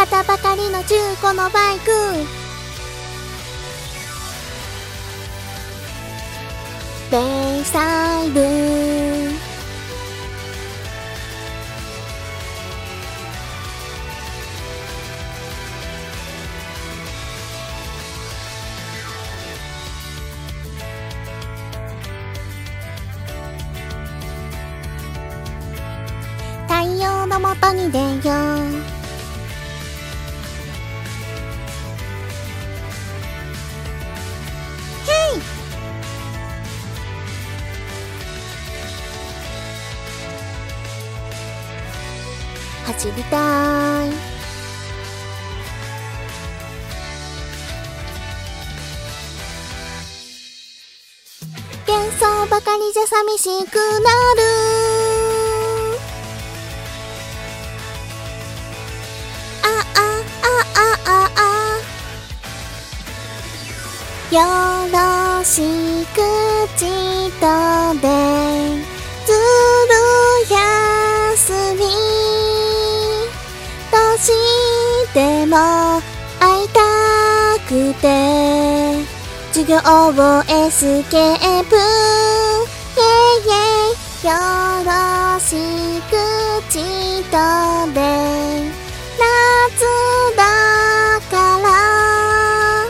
買ったばかりの中古のバイク。ベイサイド。太陽の下に出よう。ヘイ。走りたい。幻想ばかりじゃ寂しくなる。よろしくちとでずる休みとしても会いたくて授業をエスケープよろしくちとで夏だから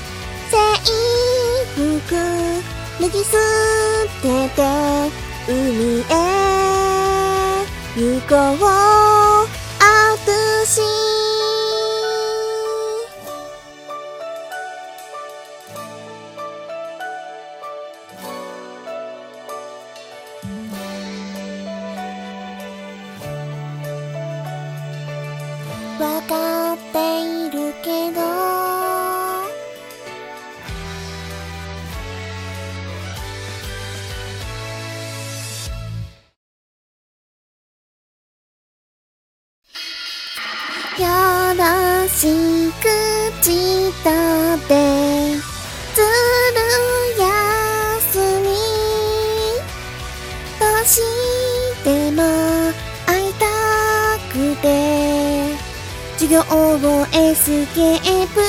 制服脱ぎ捨てて海へ行こうアウトシー。わかっているけどよろしくちとでずる休みとしても会いたくて授業をエスケープ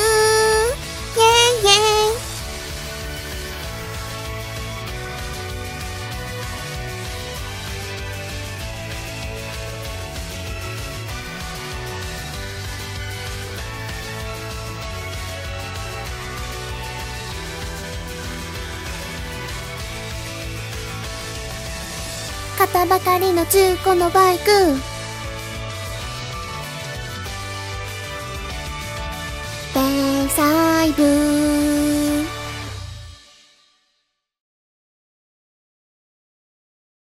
買ったばかりの中古のバイク。ベイサイブ。